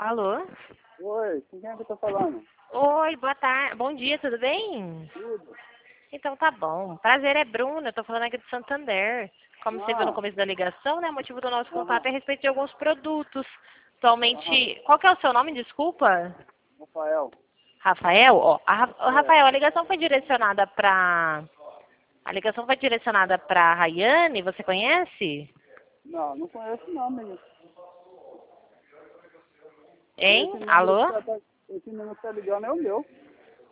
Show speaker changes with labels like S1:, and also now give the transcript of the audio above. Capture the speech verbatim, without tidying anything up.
S1: Alô?
S2: Oi, com quem é que eu tô falando?
S1: Oi, boa tarde. Bom dia, tudo bem?
S2: Tudo.
S1: Então tá bom. Prazer, é Bruna. Eu tô falando aqui do Santander. Como você viu no
S2: Ah,
S1: começo da ligação, né? O motivo do nosso
S2: aham,
S1: contato é a respeito de alguns produtos.
S2: aham.
S1: Atualmente, qual que é o seu nome? Desculpa.
S2: Rafael.
S1: Rafael? Ó, a, Ra- ô,
S2: É.
S1: Rafael, a ligação foi direcionada para A ligação foi direcionada para Rayane, você conhece?
S2: Não, não conheço não, menino. E
S1: Hein?
S2: esse número que
S1: Alô?
S2: você tá, esse número que tá ligando é o meu.